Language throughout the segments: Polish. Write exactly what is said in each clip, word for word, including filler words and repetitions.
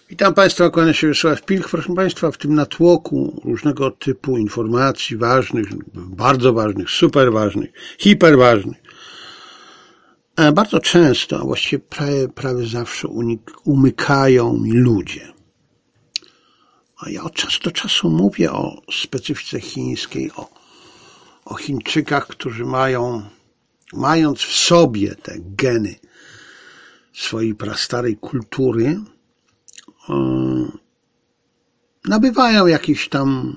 Witam Państwa, kłania się Wiesław Pilch. Proszę Państwa, w tym natłoku różnego typu informacji ważnych, bardzo ważnych, super ważnych, hiper ważnych, bardzo często, a właściwie prawie, prawie zawsze unik, umykają mi ludzie. A ja od czasu do czasu mówię o specyfice chińskiej, o, o Chińczykach, którzy mają, mając w sobie te geny swojej prastarej kultury, nabywają jakiejś tam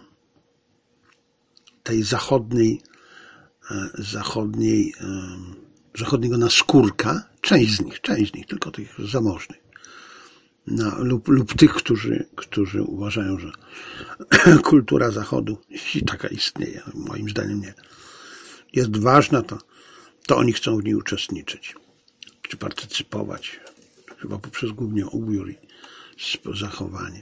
tej zachodniej, zachodniej, zachodniego naskórka, część z nich, część z nich, tylko tych zamożnych, no, lub, lub tych, którzy, którzy uważają, że kultura Zachodu, jeśli taka istnieje, moim zdaniem nie, jest ważna, to, to oni chcą w niej uczestniczyć, czy partycypować, chyba poprzez głównie ubiór i zachowanie.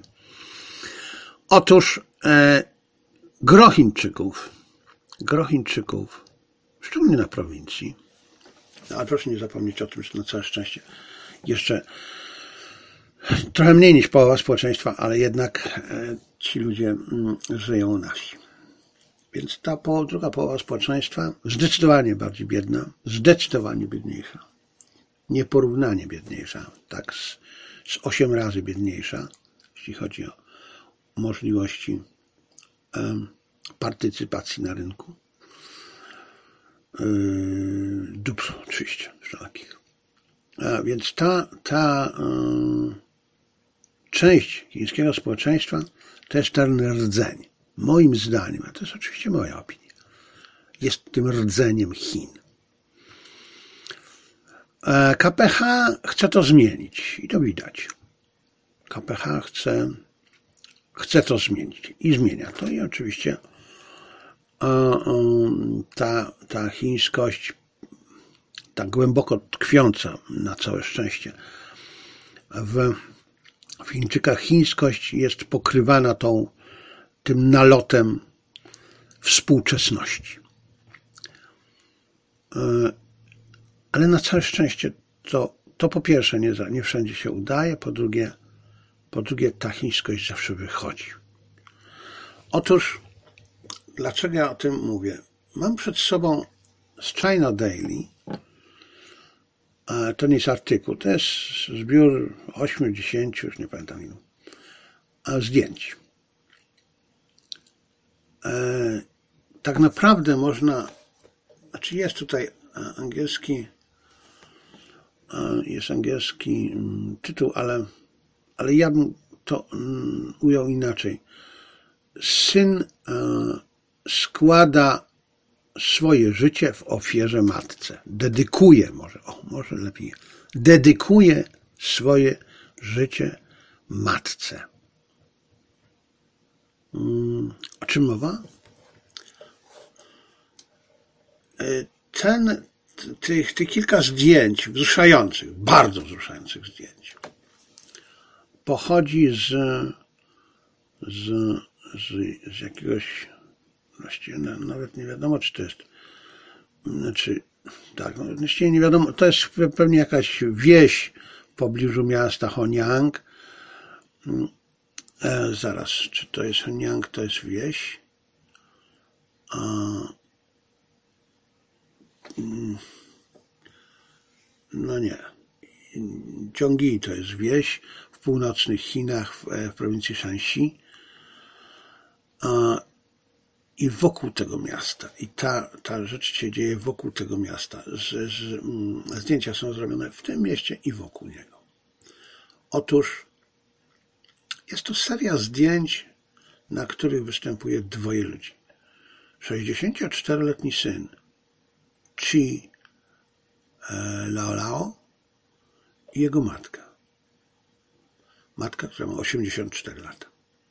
Otóż e, gro Chińczyków, gro Chińczyków, szczególnie na prowincji, no, ale proszę nie zapomnieć o tym, że na całe szczęście jeszcze trochę mniej niż połowa społeczeństwa, ale jednak e, ci ludzie m, żyją na wsi. Więc ta po, druga połowa społeczeństwa zdecydowanie bardziej biedna, zdecydowanie biedniejsza, nieporównanie biedniejsza, tak z, z osiem razy biedniejsza, jeśli chodzi o możliwości um, partycypacji na rynku. Yy, dóbr oczywiście wszelakich. A więc ta, ta yy, część chińskiego społeczeństwa to jest ten rdzeń. Moim zdaniem, a to jest oczywiście moja opinia, jest tym rdzeniem Chin. K P H chce to zmienić i to widać. K P H chce, chce to zmienić i zmienia to. I oczywiście ta, ta chińskość, ta głęboko tkwiąca na całe szczęście w, w Chińczykach chińskość jest pokrywana tą, tym nalotem współczesności. Ale na całe szczęście to, to po pierwsze nie, nie wszędzie się udaje, po drugie, po drugie ta chińskość zawsze wychodzi. Otóż, dlaczego ja o tym mówię? Mam przed sobą z China Daily, to nie jest artykuł, to jest zbiór ośmiu, dziesięciu, już nie pamiętam ilu, zdjęć. Tak naprawdę można, znaczy jest tutaj angielski, jest angielski tytuł, ale, ale ja bym to ujął inaczej. Syn składa swoje życie w ofierze matce. Dedykuje, może, o, może lepiej, dedykuje swoje życie matce. O czym mowa? Ten, tych, tych kilka zdjęć wzruszających, bardzo wzruszających zdjęć pochodzi z, z, z, z jakiegoś, właściwie nawet nie wiadomo, czy to jest, znaczy, tak, no, właściwie nie wiadomo, to jest pewnie jakaś wieś w pobliżu miasta Honyang. E, zaraz, czy to jest Honyang, to jest wieś? A, no nie. Gyeonggi to jest wieś w północnych Chinach, w, w prowincji Shanxi. A, I wokół tego miasta. I ta, ta rzecz się dzieje wokół tego miasta. Z, z, mm, zdjęcia są zrobione w tym mieście i wokół niego. Otóż jest to seria zdjęć, na których występuje dwoje ludzi. sześćdziesięcioczteroletni syn Chi Lao Lao i jego matka. Matka, która ma osiemdziesiąt cztery lata.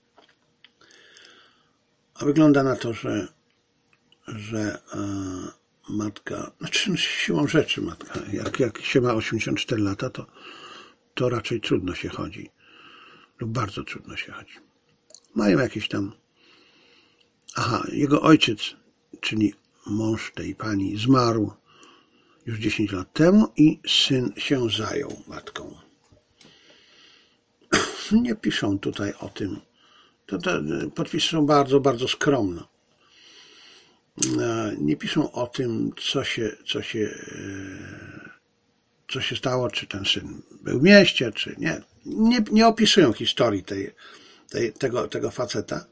A wygląda na to, że, że e, matka, znaczy siłą rzeczy matka, jak, jak się ma osiemdziesiąt cztery lata, to, to raczej trudno się chodzi. Lub bardzo trudno się chodzi. Mają jakieś tam... Aha, jego ojciec, czyli mąż tej pani, zmarł już dziesięć lat temu i syn się zajął matką. nie piszą tutaj o tym. To, to podpisy są bardzo, bardzo skromne. Nie piszą o tym, co się, co się, co się stało, czy ten syn był w mieście, czy nie. Nie, nie opisują historii tej, tej, tego, tego faceta.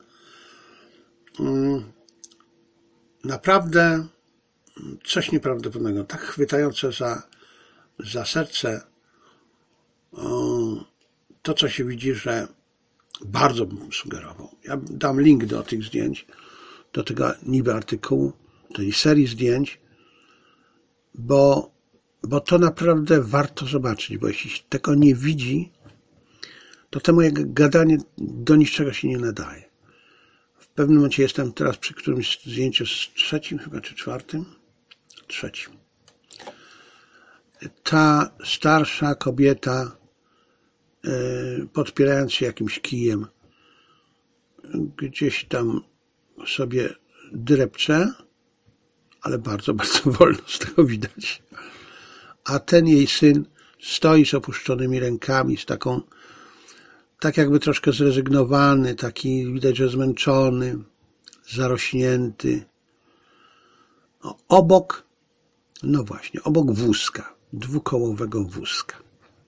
Naprawdę coś nieprawdopodobnego, tak chwytające za, za serce to, co się widzi, że bardzo bym sugerował. Ja dam link do tych zdjęć, do tego niby artykułu, tej serii zdjęć, bo, bo to naprawdę warto zobaczyć, bo jeśli tego nie widzi, to to moje gadanie do niczego się nie nadaje. W pewnym momencie jestem teraz przy którymś zdjęciu z trzecim chyba, czy czwartym? Trzecim. Ta starsza kobieta, podpierając się jakimś kijem, gdzieś tam sobie drepcze, ale bardzo, bardzo wolno z tego widać. A ten jej syn stoi z opuszczonymi rękami, z taką, tak jakby troszkę zrezygnowany, taki widać, że zmęczony, zarośnięty. No, obok, no właśnie, obok wózka, dwukołowego wózka.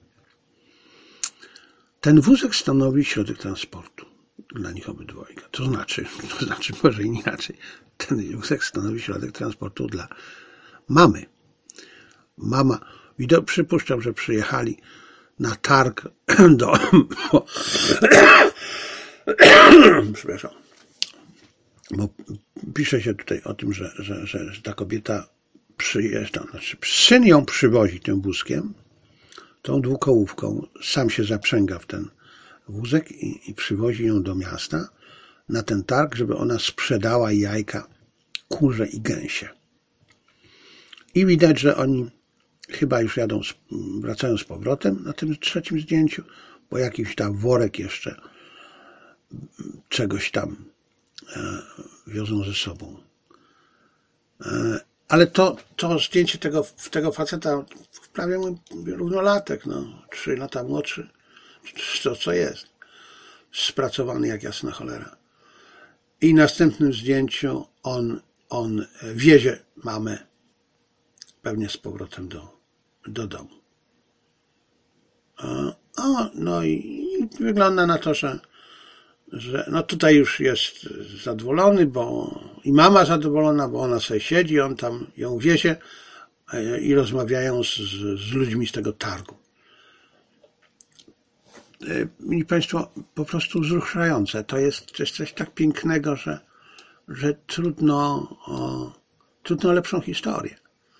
Ten wózek stanowi środek transportu dla nich obydwojga. To znaczy, to znaczy może inaczej, ten wózek stanowi środek transportu dla mamy. Mama, widzę, przypuszczam, że przyjechali na targ do... Przepraszam. Bo pisze się tutaj o tym, że, że, że, że ta kobieta przyjeżdża, znaczy syn ją przywozi tym wózkiem, tą dwukołówką, sam się zaprzęga w ten wózek i, i przywozi ją do miasta na ten targ, żeby ona sprzedała jajka kurze i gęsie. I widać, że oni chyba już jadą, wracają z powrotem na tym trzecim zdjęciu, bo jakiś tam worek jeszcze czegoś tam e, wiozą ze sobą. E, ale to, to zdjęcie tego, tego faceta, prawie mój równolatek, no, trzy lata młodszy, to co jest, spracowany jak jasna cholera. I w następnym zdjęciu on, on wiezie mamę pewnie z powrotem do, do domu. O, no i, i wygląda na to, że, że no tutaj już jest zadowolony, bo i mama zadowolona, bo ona sobie siedzi, on tam ją wiezie i rozmawiają z, z ludźmi z tego targu. Mili Państwo, po prostu wzruszające. To jest, to jest coś tak pięknego, że, że trudno, o, trudno o lepszą historię.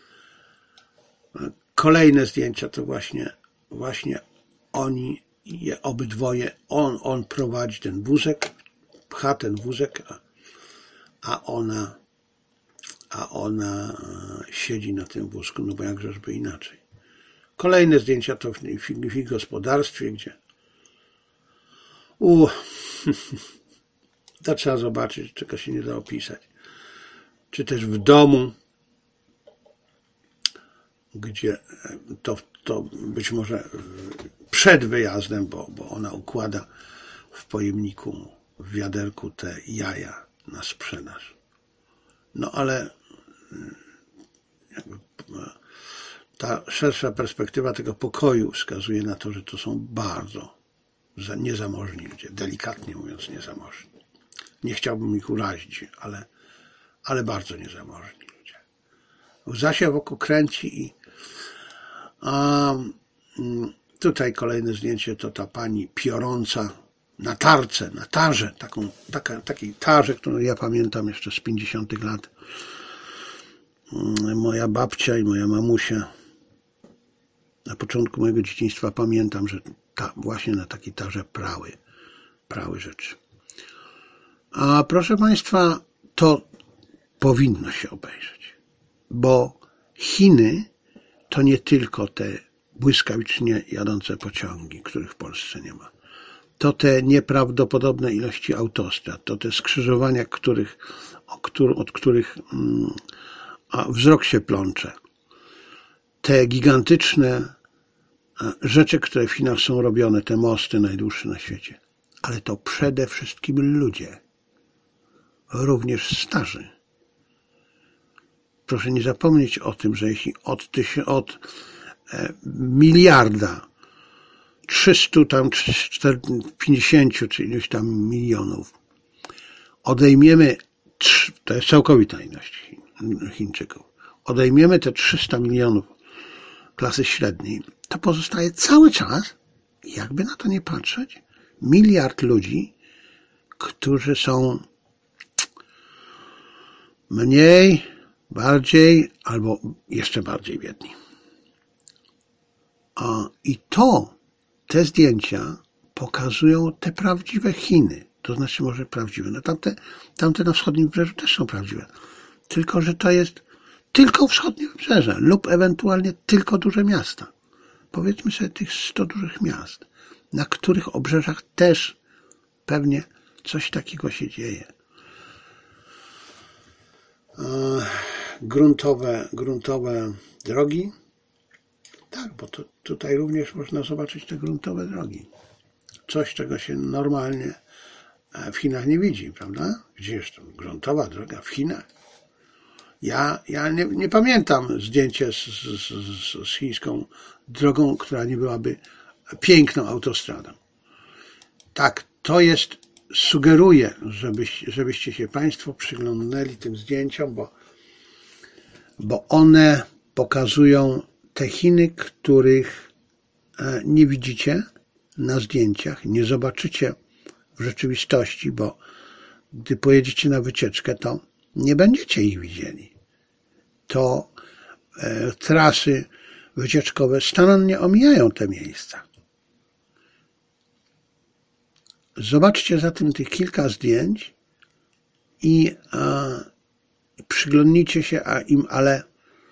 Kolejne zdjęcia to właśnie, właśnie oni, je obydwoje, on, on prowadzi ten wózek, pcha ten wózek, a, a ona, a ona siedzi na tym wózku, no bo jakżeżby inaczej. Kolejne zdjęcia to w, w, w ich gospodarstwie, gdzie u, to trzeba zobaczyć, czego się nie da opisać. Czy też w domu, gdzie to, to być może przed wyjazdem, bo, bo ona układa w pojemniku, w wiaderku te jaja na sprzedaż. No ale jakby ta szersza perspektywa tego pokoju wskazuje na to, że to są bardzo niezamożni ludzie, delikatnie mówiąc niezamożni. Nie chciałbym ich urazić, ale, ale bardzo niezamożni ludzie. Łza się wokół kręci i a, tutaj kolejne zdjęcie to ta pani piorąca na tarce, na tarze, taką, taka, takiej tarze, którą ja pamiętam jeszcze z pięćdziesiątych lat. Moja babcia i moja mamusia na początku mojego dzieciństwa pamiętam, że ta, właśnie na takiej tarze prały, prały rzeczy. A proszę Państwa, to powinno się obejrzeć, bo Chiny to nie tylko te błyskawicznie jadące pociągi, których w Polsce nie ma. To te nieprawdopodobne ilości autostrad, to te skrzyżowania, których, od których mm, a wzrok się plącze. Te gigantyczne rzeczy, które w Chinach są robione, te mosty najdłuższe na świecie. Ale to przede wszystkim ludzie, również starzy. Proszę nie zapomnieć o tym, że jeśli od, tysiąc, od e, miliarda trzystu tam pięćdziesięciu czy iluś tam milionów odejmiemy, to jest całkowita ilość Chińczyków, odejmiemy te trzysta milionów klasy średniej, to pozostaje cały czas, jakby na to nie patrzeć, miliard ludzi, którzy są mniej, bardziej albo jeszcze bardziej biedni. I to, te zdjęcia pokazują te prawdziwe Chiny. To znaczy może prawdziwe. No tamte, tamte na wschodnim wybrzeżu też są prawdziwe. Tylko, że to jest tylko wschodnie wybrzeże lub ewentualnie tylko duże miasta. Powiedzmy sobie tych sto dużych miast, na których obrzeżach też pewnie coś takiego się dzieje. Gruntowe, gruntowe drogi. Tak, bo to, tutaj również można zobaczyć te gruntowe drogi. Coś, czego się normalnie w Chinach nie widzi, prawda? Gdzież to gruntowa droga w Chinach? Ja, ja nie, nie pamiętam zdjęcia z, z, z, z chińską drogą, która nie byłaby piękną autostradą. Tak, to jest, sugeruję, żebyś, żebyście się Państwo przyglądnęli tym zdjęciom, bo, bo one pokazują te Chiny, których nie widzicie na zdjęciach, nie zobaczycie w rzeczywistości, bo gdy pojedziecie na wycieczkę, to nie będziecie ich widzieli. To e, trasy wycieczkowe starannie omijają te miejsca. Zobaczcie zatem tych kilka zdjęć i e, przyglądnijcie się a im, ale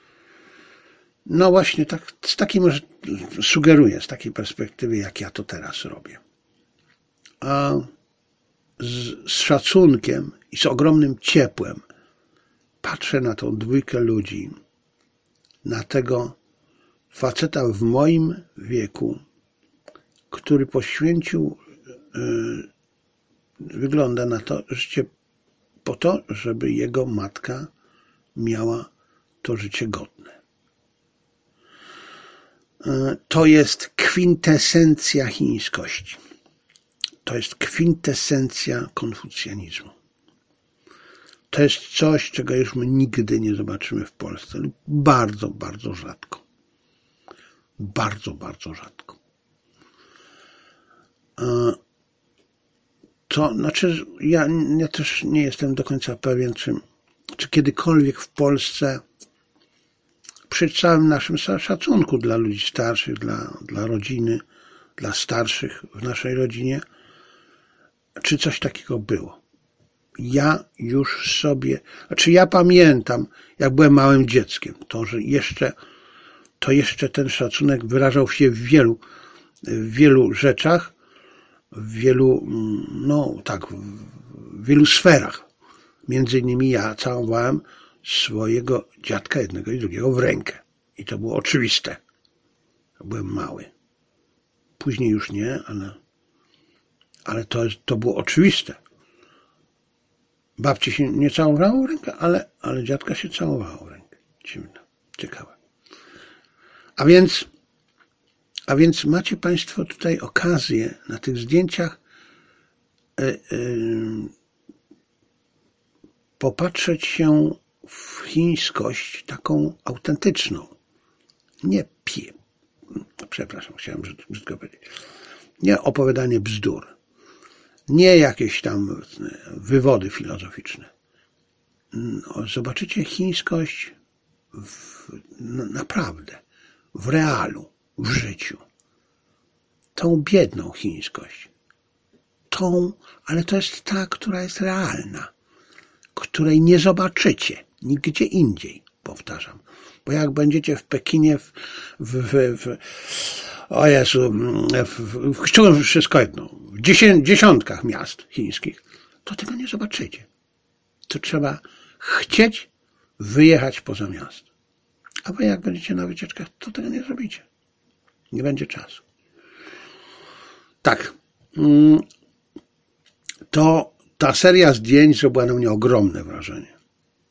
no właśnie tak, z takiej może sugeruję, z takiej perspektywy, jak ja to teraz robię. A z, z szacunkiem i z ogromnym ciepłem patrzę na tą dwójkę ludzi, na tego faceta w moim wieku, który poświęcił, yy, wygląda na to, życie po to, żeby jego matka miała to życie godne. Yy, to jest kwintesencja chińskości. To jest kwintesencja konfucjanizmu. To jest coś, czego już my nigdy nie zobaczymy w Polsce lub bardzo, bardzo rzadko. Bardzo, bardzo rzadko. To znaczy, ja, ja też nie jestem do końca pewien, czy, czy kiedykolwiek w Polsce, przy całym naszym szacunku dla ludzi starszych, dla, dla rodziny, dla starszych w naszej rodzinie, czy coś takiego było. Ja już sobie, znaczy ja pamiętam, jak byłem małym dzieckiem, to, że jeszcze, to jeszcze ten szacunek wyrażał się w wielu, w wielu rzeczach, w wielu, no tak, w wielu sferach. Między innymi ja całowałem swojego dziadka jednego i drugiego w rękę. I to było oczywiste. Byłem mały. Później już nie, ale, ale to, to było oczywiste. Babci się nie całowało w rękę, ale, ale dziadka się całowało w rękę. Dziwne, ciekawe. A więc, a więc macie Państwo tutaj okazję na tych zdjęciach yy, yy, popatrzeć się w chińskość taką autentyczną. Nie pie... Przepraszam, chciałem brzydko powiedzieć. Nie opowiadanie bzdur. Nie jakieś tam wywody filozoficzne. No, zobaczycie chińskość w, no, naprawdę, w realu, w życiu. Tą biedną chińskość. Tą, ale to jest ta, która jest realna. Której nie zobaczycie nigdzie indziej, powtarzam. Bo jak będziecie w Pekinie, w, w, w, w o Jezu, w, w, w wszystko jedno, w dziesię, dziesiątkach miast chińskich, to tego nie zobaczycie. To trzeba chcieć wyjechać poza miasto. A wy jak będziecie na wycieczkach, to tego nie zrobicie. Nie będzie czasu. Tak. Mm, to ta seria zdjęć zrobiła na mnie ogromne wrażenie.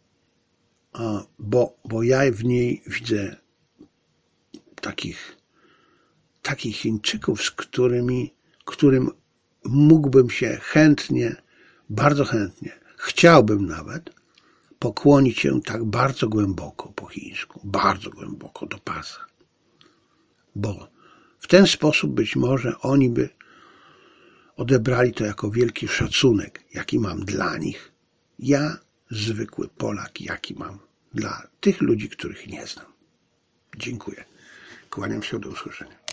Bo, bo ja w niej widzę takich, takich Chińczyków, z którymi, którym mógłbym się chętnie, bardzo chętnie, chciałbym nawet pokłonić się tak bardzo głęboko po chińsku, bardzo głęboko do pasa. Bo w ten sposób być może oni by odebrali to jako wielki szacunek, jaki mam dla nich. Ja, zwykły Polak, jaki mam dla tych ludzi, których nie znam. Dziękuję. Kłaniam się, do usłyszenia.